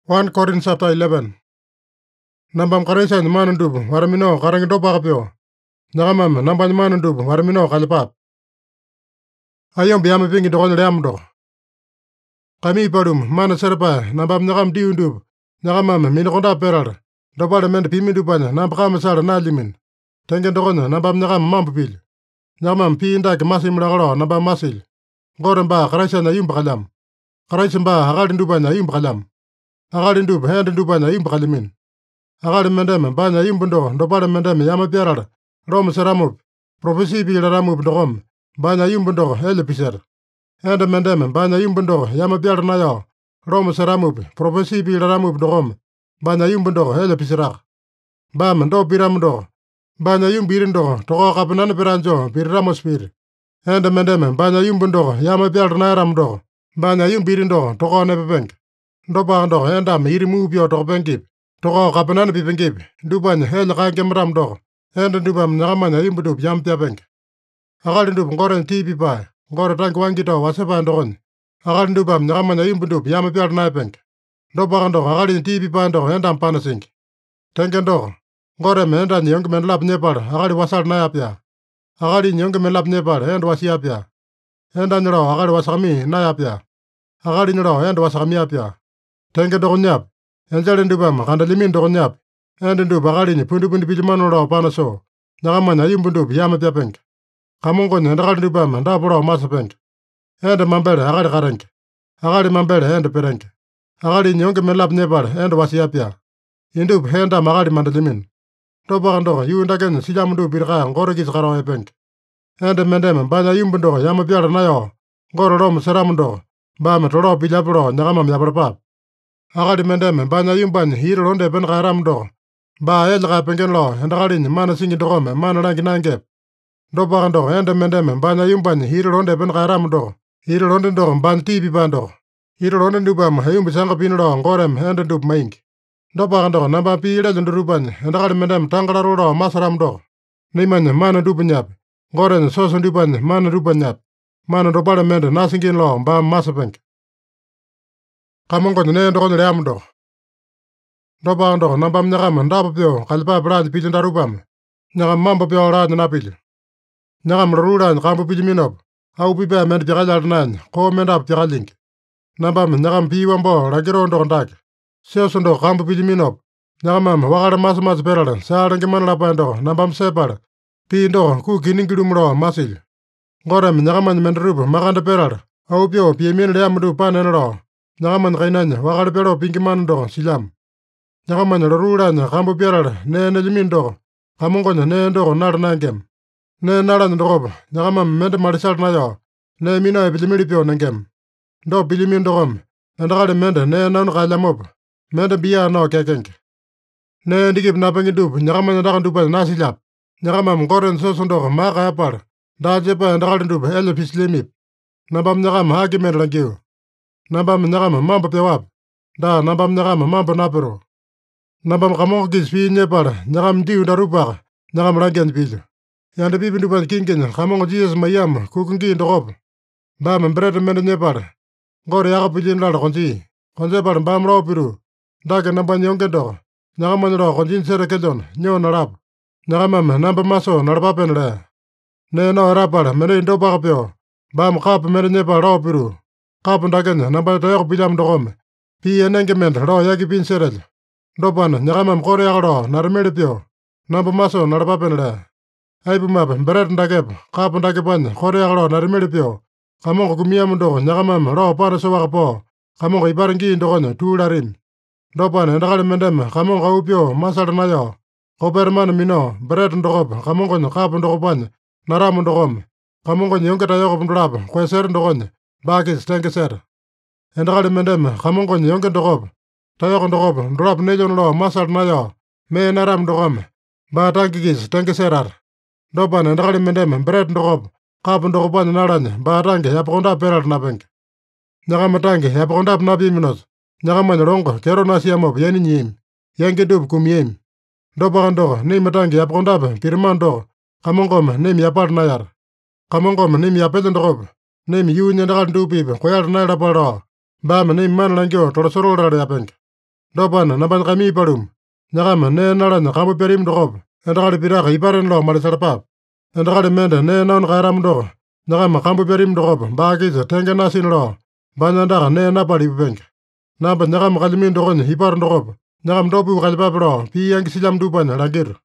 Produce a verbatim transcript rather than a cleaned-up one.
First Corinthians chapter eleven. Nambam karensa manundubu waramino karangido pakapyo. Nagamam nambam manundubu waramino kalipap. Ayom biyama pingi dogon leamdo. Kami padum mana serpa nambam nagam diundubu. Nagamam minokonda peral. Dobale mende pimindubanya nambakama sala nalimin. Tengen dogon nambam nagam mampupil. Nagamam pi indak masimulagalo nambam masil. Goramba karensa na yumbakalam. Karensa ba hagalindubanya yumbakalam. Agali ndub hende ndubanya yim kalimin. Agali mendem banya yim bundo ndopale mendem yama piarada. Rom seramup. Profesi bi ramup ndogom. Banya yim bundo hele piser. Hende mendem banya yim bundo yama piarada na yo. Rom seramup. Profesi bi ramup ndogom. Banya yim bundo hele piserak. Bam ndo piram ndo. Banya yim birindo toko kapanan piranjo biramos pir. Hende mendem banya yim bundo yama piarada na ram ndo. Banya yim birindo toko nepepenk. Ndopa ndo enda miri mubio to bengip. Toko kapanan bibengip. Duban hel ka gemram do. Enda dubam nagamanya imbudu yam piabenk. Agal ndub ngoren tipi pa. Ngore tank wangito wasepa ndon. Agal ndubam nagamanya imbudu yam piar na benk. Ndopa ndo agal tipi pa ndo enda panasink. Tengen do. Ngore menda nyong men lap nepal agal wasal na yapya. Agal nyong men lap nepal end wasiapya. Enda nyro agal wasami na yapya. Agal nyro end wasami yapya. Tengen do nyap. Enjale ndubam kanda limin do nyap. Ende ndu bagali ni pundu pundu bijimano ro panaso. Nagamanya yimbundu yama piapenk. Kamongo ni ndagal ndubam ndaporo masapenk. Ende mambele agali karenk. Agali mambele ende perenk. Agali nyonge melap nepal ende wasiapya. Indub henda magali mandalimin. Toba ndo yu ndagen sijamundu birga ngoro gis karo epenk. Ende mendem banya yimbundu yama piara nayo. Ngoro rom seramundo. Bama toro bijapuro nagamam yaparapap. Agali mendem banya yumban hiro ronde ben garam do. Ba el ga pengen lo ndagalin mana singi do me mana rangi nange. Do ba ndo ende mendem banya yumban hiro ronde ben garam do. Hiro ronde do ban tibi bando. Hiro ronde ndubam hayum bisanga pinro ngorem ende ndub maing. Do ba ndo namba pi le nduruban ndagal mendem tangala ro masaram do. Niman mana dubunyap. Ngoren soso nduban mana dubanyap. Mana do bala mende nasingin lo ba masapenk. Kamongo ne ndo le amdo. Doba ndo nambam nyagam ndaba pyo kalpa brad pijin darubam. Nyagam mambo pyo rad na pil. Nyagam ruran kampu pijiminop. Au pipa mend pigalar nan ko mendap pigalink. Nambam nyagam piwambo ragiro ndo ndak. Seoso ndo kampu pijiminop. Nyagam wakara mas mas perala sarangi manlapa ndo nambam separ. Pi ndo ku kiningidumro masil. Ngorem nyagaman mendrup makanda perala. Au pyo piemin le amdu panenro. Nyagaman kainanya wakara pero pinkiman ndo silam. Nyagaman ruran kampu perala ne nelimin ndo. Kamongonya ne ndo nar nangem. Ne naran ndo nyagaman mende marisal na yo. Ne mina epilimiri pyo nangem. Ndo pilimin ndo ndagale mende ne nanu kalamop. Mende biya no kekenk. Ne ndigip napangidub nyagaman ndagan dubal nasilap. Nyagaman ngoren soso ndo maka yapar. Da jepa ndagale ndub ele pislimip. Nabam nyagam haki men langiu. Nabam nyagam mamba pewap. Da nabam nyagam mamba napero. Nabam kamong gis pi nyepar nyagam diu darupak. Nyagam rangian pilu. Yanda pipi ndupan kingin kamong Jesus mayam kukungi ndokop. Bam mbred mende nyepar. Ngore yaka pijin lal konji. Konje par bam rao piru. Dake namba nyongen do. Nyagam ro konjin sere kelon nyo narap. Nyagam namba maso narapapen le. Ne no rapar mende ndopaka pyo. Bam kap mende nyepar rao piru. Kap ndaken namba toyok pilam dokom. Pi enenge mende ro yaki pin serel. Dopan nyagam kore yakaro naramede pyo. Namba maso narapapen le. Aipu map mberet ndakep. Kap ndakepan kore yakaro naramede pyo. Kamong kumiyam ndo nyagamam ro para sowaka po. Kamong iparengi ndokonyo tuularim. Dopan ndakale mendem kamong kaupyo masal nayo. Koperman mino beret ndokop kamongonyo kap ndokopan naram ndokom. Kamongonyo yongeta yokop ndolap kweser ndokonyo. Bakis tengeser. Ndakale mendem kamongonyo yonget ndokop. Tayok ndokop ndolap nejon lo masal nayo. Me naram ndokom. Ba tangikis tengeserar. Dopan ndakale mendem beret ndokop. Kap ndokopan narany ba tangi yapakonda peral napenk. Nyagama tangi yapakonda napiminos. Nyagama nyorongo kero nasiamop yani nyim. Yangi dub kumyim. Dopa ndo ni matangi yapakonda pirmando. Kamongom ni yapar nayar. Kamongom ni yapel ndokop. Ni yu nyandakal ndupip koyal nayar paro. Bam ni man langyo torosoro rade yapenk. Dopana nambanya kami paluma, nyakama nee nalanya kambu pyarimi dokopa, endakali pitaka ipatene lao malisalapape. Endakali mende nee naone kaeramo doko, nyakama kambu pyarimi dokopa, baa-kisa tenge nasina lao, banya andaka nee napala ipupenge. Namba nyakama kalyamino dokonya ipata dokopa, nyakama dopa iu kalyapape lao piiyangi silyamo dupanya langito.